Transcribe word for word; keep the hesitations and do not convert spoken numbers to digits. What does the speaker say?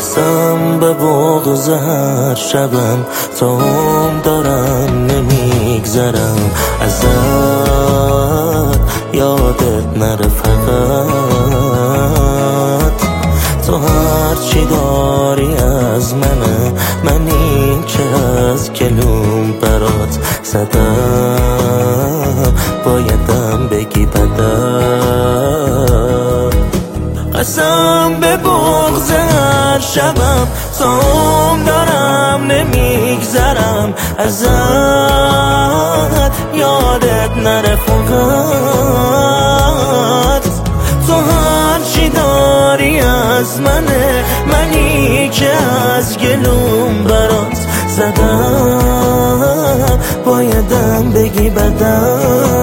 قسم به بغض هر شبم تو هم دارم نمیگذرم ازت، یادت نره فقط تو هرچی داری از منه، منی که از گلوم برات زدم، بایدم بگی بدم. قسم به بغض هر شبم تو هم دارم نمیگذرم ازت، یادت نره فقط تو هرچی داری از منه، منی که از گلوم برات زدم، بایدم بگی بدم.